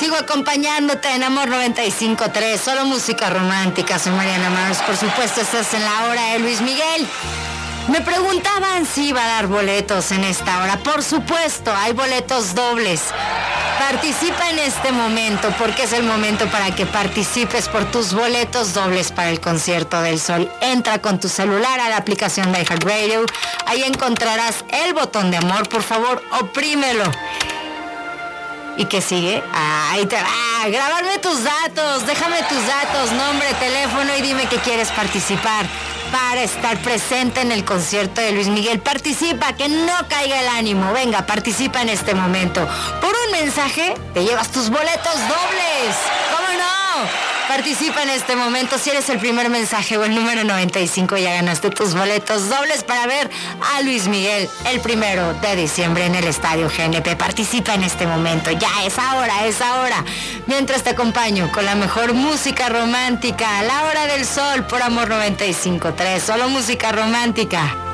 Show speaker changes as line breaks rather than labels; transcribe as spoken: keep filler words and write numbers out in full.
Sigo acompañándote en Amor noventa y cinco punto tres, solo música romántica. Soy Mariana Mars, por supuesto estás en la hora de Luis Miguel. Me preguntaban si iba a dar boletos en esta hora. Por supuesto, hay boletos dobles. Participa en este momento porque es el momento para que participes por tus boletos dobles para el Concierto del Sol. Entra con tu celular a la aplicación de iHeartRadio. Ahí encontrarás el botón de amor. Por favor, oprímelo. ¿Y qué sigue? Ahí te va. Grabarme tus datos. Déjame tus datos, nombre, teléfono y dime que quieres participar para estar presente en el concierto de Luis Miguel. Participa, que no caiga el ánimo. Venga, participa en este momento. Por un mensaje te llevas tus boletos dobles. ¿Cómo no? Participa en este momento. Si eres el primer mensaje o el número noventa y cinco, ya ganaste tus boletos dobles para ver a Luis Miguel el primero de diciembre en el Estadio G N P. Participa en este momento. Ya es ahora, es ahora. Mientras te acompaño con la mejor música romántica, a la hora del sol por Amor noventa y cinco punto tres. Solo música romántica.